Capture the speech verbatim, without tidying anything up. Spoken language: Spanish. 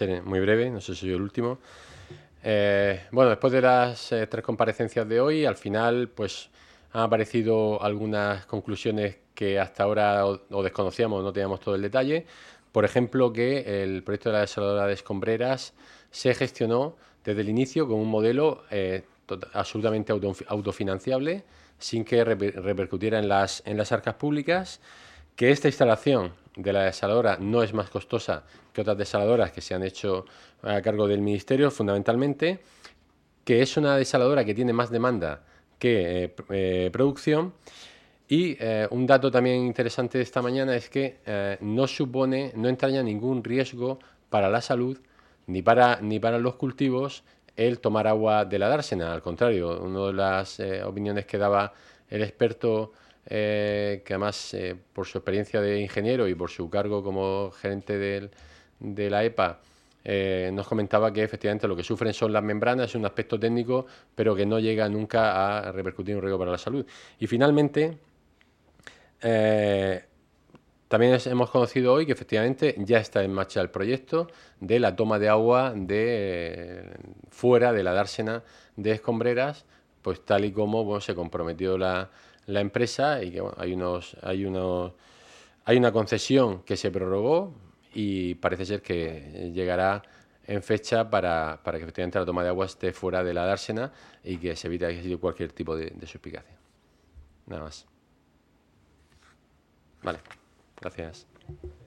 ser muy breve, no sé si soy el último. Eh, bueno, después de las eh, tres comparecencias de hoy, al final pues han aparecido algunas conclusiones que hasta ahora o, o desconocíamos, no teníamos todo el detalle. Por ejemplo, que el proyecto de la desaladora de Escombreras se gestionó desde el inicio con un modelo eh, tot- absolutamente auto- autofinanciable, sin que reper- repercutiera en las, en las arcas públicas, que esta instalación de la desaladora no es más costosa que otras desaladoras que se han hecho a cargo del Ministerio, fundamentalmente, que es una desaladora que tiene más demanda que eh, eh, producción. Y eh, un dato también interesante de esta mañana es que eh, no supone, no entraña ningún riesgo para la salud ni para, ni para los cultivos el tomar agua de la dársena. Al contrario, una de las eh, opiniones que daba el experto, eh, que además eh, por su experiencia de ingeniero y por su cargo como gerente del, de la E P A, eh, nos comentaba que efectivamente lo que sufren son las membranas, es un aspecto técnico, pero que no llega nunca a repercutir en un riesgo para la salud. Y finalmente, eh, también es- hemos conocido hoy que efectivamente ya está en marcha el proyecto de la toma de agua de eh, fuera de la dársena de Escombreras, pues tal y como bueno, se comprometió la, la empresa, y que bueno, hay unos, hay unos, hay una concesión que se prorrogó y parece ser que llegará en fecha para, para que efectivamente la toma de agua esté fuera de la dársena y que se evite cualquier tipo de, de suspicacia. Nada más. Vale, gracias.